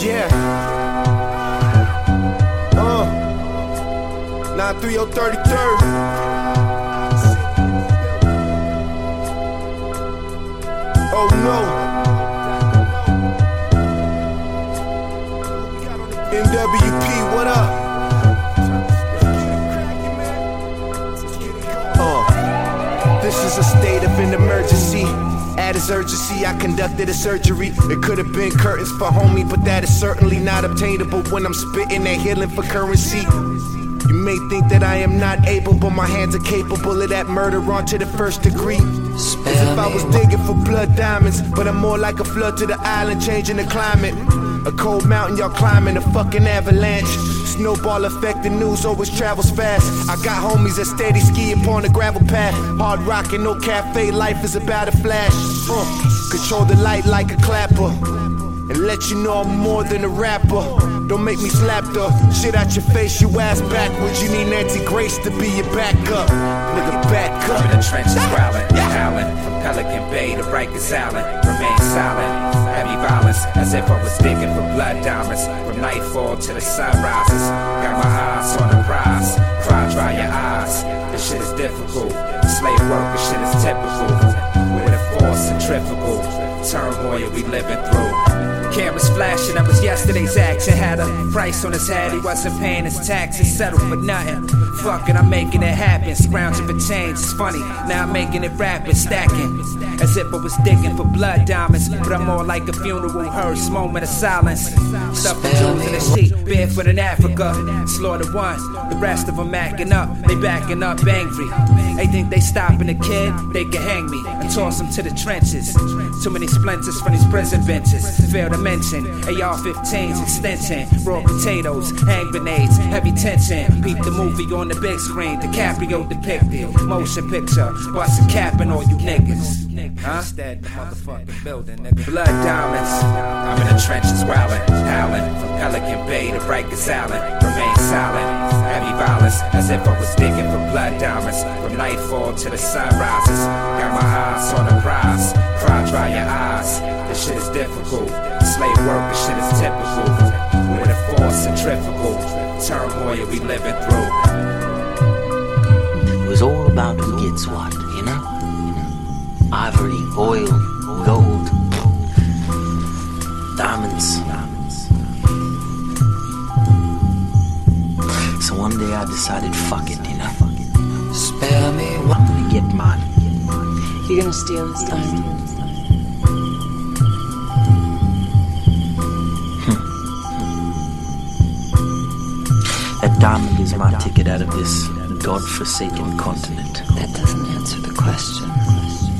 Yeah. 93033rd. Oh no. NWP, what up? This is a state of an emergency. At his urgency, I conducted a surgery. It could have been curtains for homie, but that is certainly not obtainable when I'm spitting that healing for currency. You may think that I am not able, but my hands are capable of that murder onto the first degree. As if I was digging for blood diamonds, but I'm more like a flood to the island, changing the climate. A cold mountain, y'all climbing a fucking avalanche. Snowball effect, the news always travels fast. I got homies that steady ski upon the gravel path. Hard rockin', no cafe, life is about a flash. Control the light like a clapper, and let you know I'm more than a rapper. Don't make me slap the shit out your face, you ass backwards. You need Nancy Grace to be your backup. Nigga, back up. I'm in the trenches growling, howling. From Pelican Bay to Rikers Island, remain silent. Heavy violence, as if I was digging for blood diamonds. From nightfall to the sun rises. Got my eyes on the prize. Cry dry your eyes. This shit is difficult. Slave work, this shit is typical. With a force centrifugal turmoil we living through. Cameras flashing, that was yesterday's action. Had a price on his head, he wasn't paying his taxes. Settled for nothing. Fucking, I'm making it happen. Scrounging for change, it's funny. Now I'm making it rapid, stacking. As if I was digging for blood diamonds, but I'm more like a funeral hearse, moment of silence. Stuff the jewels in the sheet, barefoot in Africa. Slaughter one, the rest of them acting up. They backing up angry. They think they stopping a kid, they can hang me and toss them to the trenches. Too many splinters from these prison benches. Fail to mention AR-15s, extension, raw potatoes, hand grenades, heavy tension. Peep the movie on the big screen, DiCaprio depicted. Motion picture, bust a cap on all you niggas. Huh? That motherfucking building, nigga. Blood diamonds. I'm in the trenches growling, howling. From Pelican Bay to Rikers Island, remain silent. Heavy violence, as if I was digging for blood diamonds. From nightfall to the sun rises. Got my eyes on the prize. Cry dry your eyes. This shit is difficult. Slave work, this shit is typical. With a force centrifugal turmoil we living through. It was all about who gets what, you know? Ivory, oil, gold, diamonds. So one day I decided, fuck it, you know? Spare me, I'm gonna get mine. You're gonna steal this time. That diamond is my ticket out of this godforsaken continent. That doesn't answer the question.